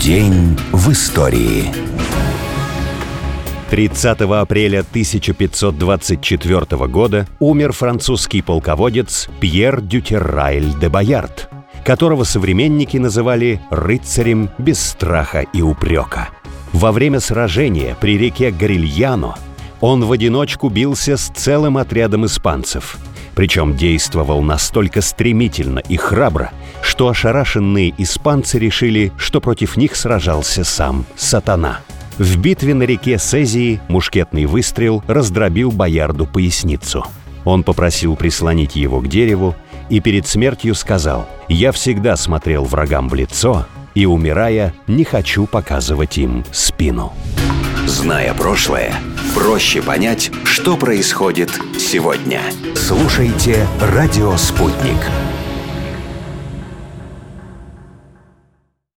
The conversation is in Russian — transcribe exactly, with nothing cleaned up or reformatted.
День в истории. тридцатого апреля тысяча пятьсот двадцать четвёртого года умер французский полководец Пьер Дю-Терраиль де Боярд, которого современники называли «рыцарем без страха и упрека». Во время сражения при реке Гарильяно он в одиночку бился с целым отрядом испанцев. Причем действовал настолько стремительно и храбро, что ошарашенные испанцы решили, что против них сражался сам сатана. В битве на реке Сезии мушкетный выстрел раздробил Боярду поясницу. Он попросил прислонить его к дереву и перед смертью сказал: «Я всегда смотрел врагам в лицо и, умирая, не хочу показывать им спину». Зная прошлое, проще понять, что происходит сегодня. Слушайте «Радио Спутник».